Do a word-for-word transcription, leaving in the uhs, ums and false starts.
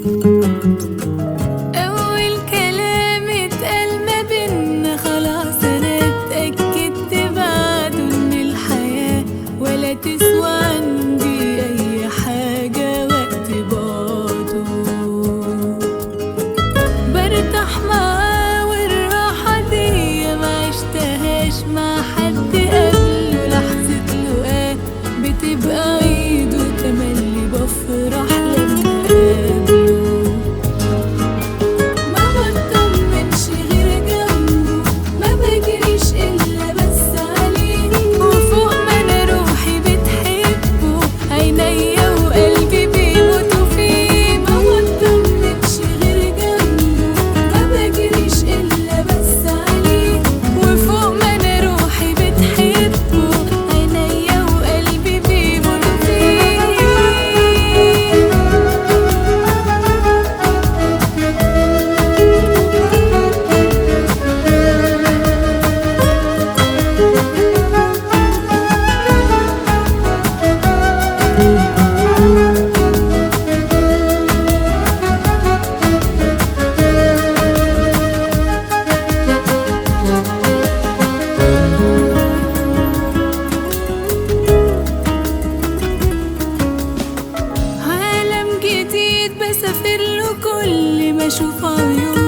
أول كلام اتقال ما بينا خلاص أنا اتأكدت بعده إن الحياة ولا تسوى عندي أي حاجة وقت بعده. برتاح معاه والراحة دي معشتهاش مع حد قبله. لحظة لقاه بتبقى عيد وتملي بفرح لما قابله. ما بطمنش غير جنبه، ما بجريش إلا بس عليه، وفوق ما أنا روحي بتحبه عينيا وقلبي بيموتوا فيه. ما بطمنش غير جنبه، ما بجريش إلا بس عليه، وفوق ما أنا روحي بتحبه عينيا وقلبي بيموتوا فيه. عالم جديد بسافر له كل ما اشوف عيون